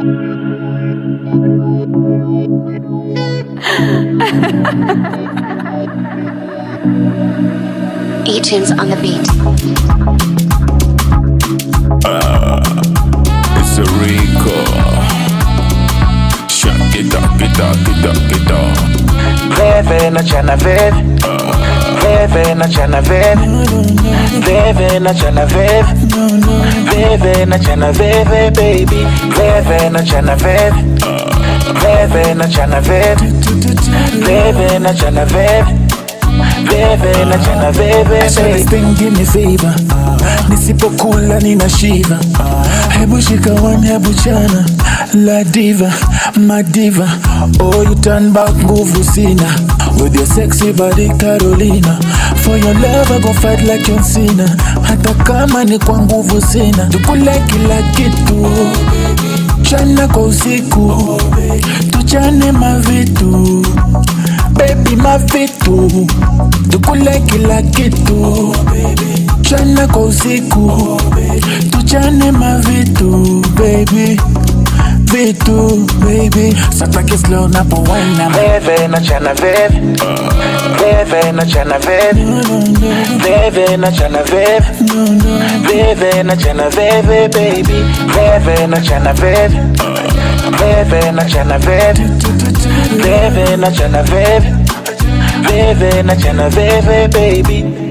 E-Tunes on the beat. It's a Rico. Shut it up, it up, it up, it up. Veve na chana veve. Veve na chana veve. Veve na chana veve. Veve na chana veve, baby. Veve na chana veve. Veve na chana veve. Veve na chana veve. Veve na chana veve. This thing give me fever. Nisipokula nina shiva. Hebu shika one, hebu chana. La diva, my diva. Oh, you turn back nguvu sina. With your sexy body Carolina. For your love I go fight like John Cena. Hata kama ni kwa nguvu sina. Tukule kila kitu. Chana kwa usiku. Tuchane mavitu. Baby mavitu. Tukule kila kitu. Chana kwa usiku. Tuchane mavitu. Baby vitu, baby. Sataki slow na po wine. Veve na chana veve. Veve na chana veve. Veve na chana veve. Veve na chana veve, baby. Veve na chana veve. Veve na chana veve. Veve na chana veve. Veve na chana veve, baby.